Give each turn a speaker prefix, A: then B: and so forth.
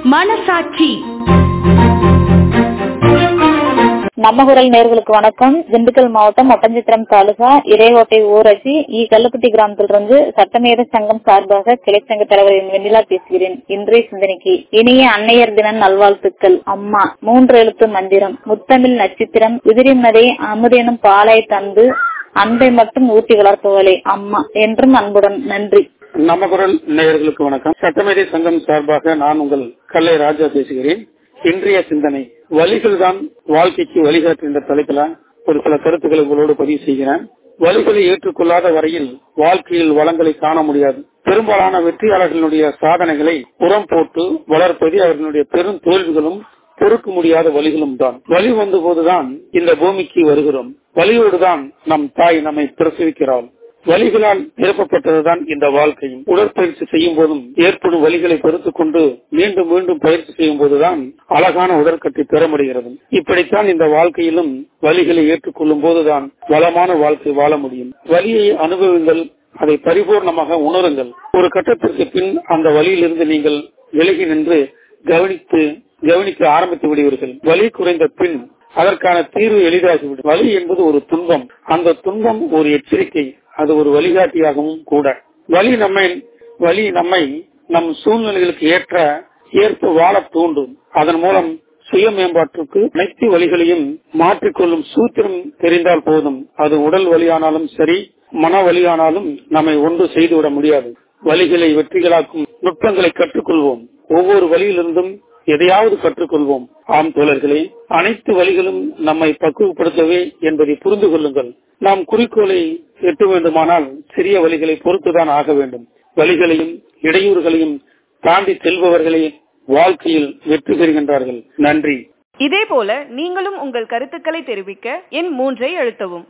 A: மனசாட்சி.
B: நம்ம குரல் நேயர்களுக்கு வணக்கம். திண்டுக்கல் மாவட்டம் ஒட்டன்சத்திரம் தாலுகா இறையோட்டை ஊராட்சி கல்லுப்பட்டி கிராமத்திலிருந்து சட்டமேத சங்கம் சார்பாக கிளை சங்க தலைவர் வெண்ணிலா பேசுகிறேன். இன்றைய சிந்தனைக்கு இனிய அன்னையர் தின நல்வாழ்த்துக்கள். அம்மா 3 எழுத்து மந்திரம், முத்தமிழ் நட்சத்திரம், உதிரிமதை அமுதேனும் பாலாய் தந்து அன்பை மட்டும் ஊட்டி வளர்ப்பவளே அம்மா என்றும் அன்புடன். நன்றி.
C: நம்ம குரல் நேயர்களுக்கு வணக்கம். சட்டமேதை சங்கம் சார்பாக நான் உங்கள் கல்லை ராஜா பேசுகிறேன். இன்றைய சிந்தனை வழிகள் தான் வாழ்க்கைக்கு வழிகாட்டுகின்ற தலைப்பில் ஒரு சில கருத்துக்களை உங்களோடு பதிவு செய்கிறேன். வழிகளை ஏற்றுக்கொள்ளாத வரையில் வாழ்க்கையில் வளங்களை காண முடியாது. பெரும்பாலான வெற்றியாளர்களுடைய சாதனைகளை புறம் போட்டு வளர்ப்பது அவர்களுடைய பெரும் தோல்விகளும் பொறுக்க முடியாத வழிகளும் தான். வழி வந்த போதுதான் இந்த பூமிக்கு வருகிறோம். வழியோடுதான் நம் தாய் நம்மை பிரசவிக்கிறாள். வழிகளால் நிரப்பப்பட்டதுதான் இந்த வாழ்க்கையும். உடற்பயிற்சி செய்யும் போதும் ஏற்படும் வழிகளை பொறுத்துக் கொண்டு மீண்டும் மீண்டும் பயிற்சி செய்யும் போதுதான் அழகான உடற்கட்டை பெற முடிகிறது. இப்படித்தான் இந்த வாழ்க்கையிலும் வழிகளை ஏற்றுக்கொள்ளும் போதுதான் வளமான வாழ்க்கை வாழ முடியும். வழியை அனுபவங்கள், அதை பரிபூர்ணமாக உணருங்கள். ஒரு கட்டத்திற்கு பின் அந்த வழியிலிருந்து நீங்கள் விலகி நின்று கவனிக்க ஆரம்பித்து விடுவீர்கள். வலி குறைந்த பின் அதற்கான தீர்வு எளிதாகிவிடும். வலி என்பது ஒரு துன்பம். அந்த துன்பம் ஒரு எச்சரிக்கை, அது ஒரு வழிகாட்டியாகவும் கூட. வலி நம்மை நம் சூழ்நிலைகளுக்கு ஏற்ப வாழ தூண்டும். அதன் மூலம் சுய மேம்பாட்டுக்கு அனைத்து வழிகளையும் மாற்றிக்கொள்ளும் சூத்திரம் தெரிந்தால் போதும். அது உடல் வலியானாலும் சரி, மன வலியானாலும் நம்மை ஒன்று செய்துவிட முடியாது. வழிகளை வெற்றிகளாக்கும் நுட்பங்களை கற்றுக்கொள்வோம். ஒவ்வொரு வழியிலிருந்தும் எதையாவது கற்றுக்கொள்வோம். ஆம் தோழர்களே, அனைத்து வழிகளும் நம்மை பக்குவப்படுத்தவே என்பதை புரிந்து கொள்ளுங்கள். நாம் குறிக்கோளை எட்ட வேண்டுமானால் சிறிய வழிகளை பொறுத்துதான் ஆக வேண்டும். வழிகளையும் இடையூறுகளையும் தாண்டி செல்பவர்களே வாழ்க்கையில் வெற்றி பெறுகின்றார்கள். நன்றி.
A: இதே போல நீங்களும் உங்கள் கருத்துக்களை தெரிவிக்க எண் 3 அழுத்தவும்.